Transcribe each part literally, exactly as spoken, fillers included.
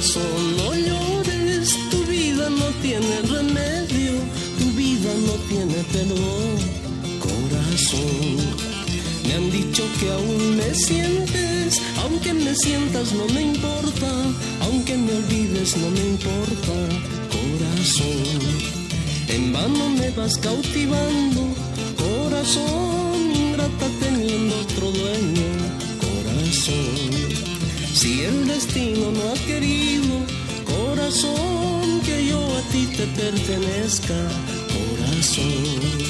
corazón, no llores, tu vida no tiene remedio, tu vida no tiene perdón, corazón. Me han dicho que aún me sientes, aunque me sientas no me importa, aunque me olvides no me importa, corazón. En vano me vas cautivando, corazón, ingrata teniendo otro dueño, corazón. Si el destino no ha querido, corazón, que yo a ti te pertenezca, corazón.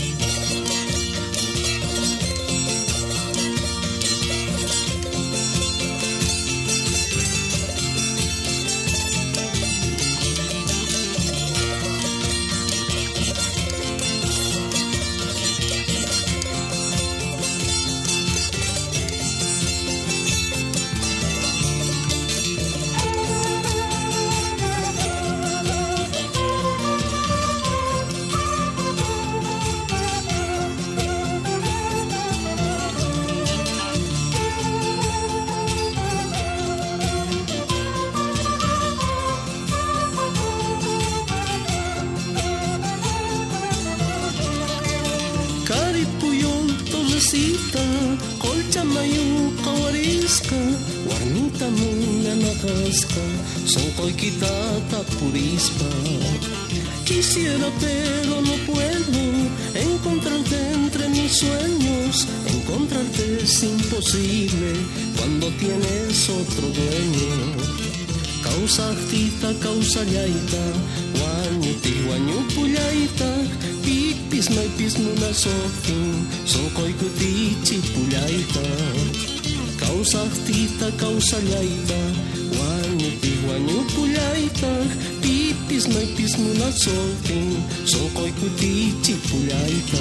Colchamayuqa warisqa warmita munanaqasqa sonqoykitata purispa. Quisiera pero no puedo encontrarte entre mis sueños, encontrarte es imposible cuando tienes otro dueño. Kausaqtita kausallaita wañuti wañupullayta pipis maypis munasoqtin sonqoykuti chipullayta. Kausaqtita kausallaita wañuti wañupullayta pipis maypis munasoqtin sonqoykuti chipullayta.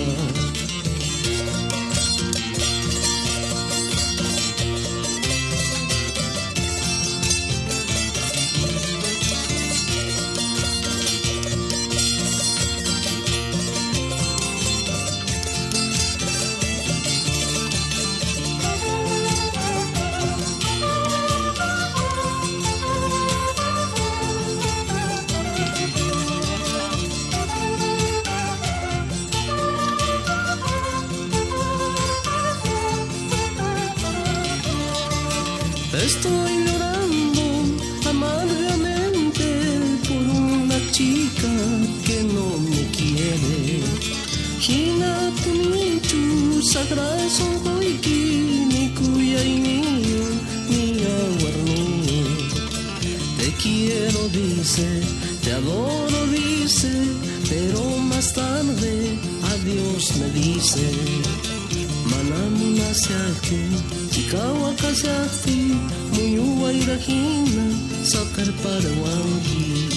Estoy llorando amargamente por una chica que no me quiere. Hina punichu sagraso hoiki ni cuya y mío ni aguarnío. Te quiero dice, te adoro dice, pero más tarde adiós me dice. Manamuna siake, chikawa kasakti, muyuwa irahina, sakar para wangi.